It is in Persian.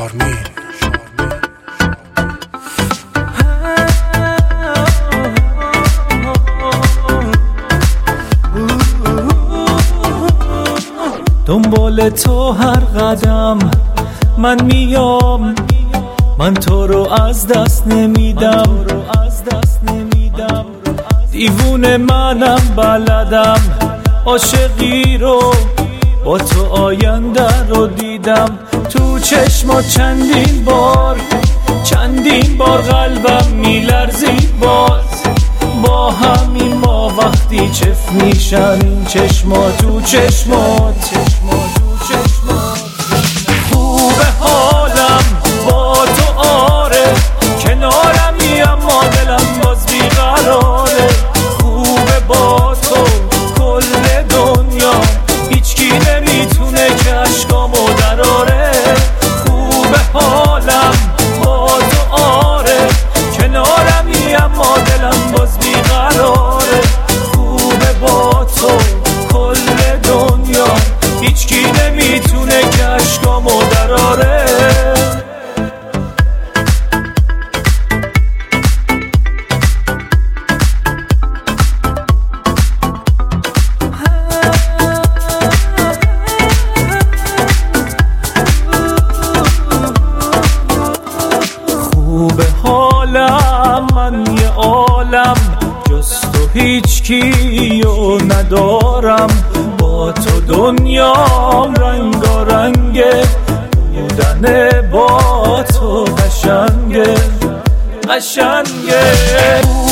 شارمین. دنبال تو هر قدم من میام، من تو رو از دست نمیدم. دیوونه منم بلدم، عاشقی رو با تو آینده رو دیدم. تو چشمات چندین بار قلبم میلرزید باز. با همین ما وقتی چف میشن این چشمات تو چشمات. خوبه حالم با تو آره، کنارمی اما دلم باز بیقراره. خوبه با تو کل دنیا، هیچکی نمیتونه که اشکامو دراره. خوبه حالم با تو آره، کنارمی اما دلم باز بیقراره. خوبه با تو کل دنیا، هیچکی نمیتونه که اشکامو دراره. خوبه حالم من یه عالم، جز تو هیچکیو ندارم. با تو دنیام رنگارنگه، بودن با تو قشنگه.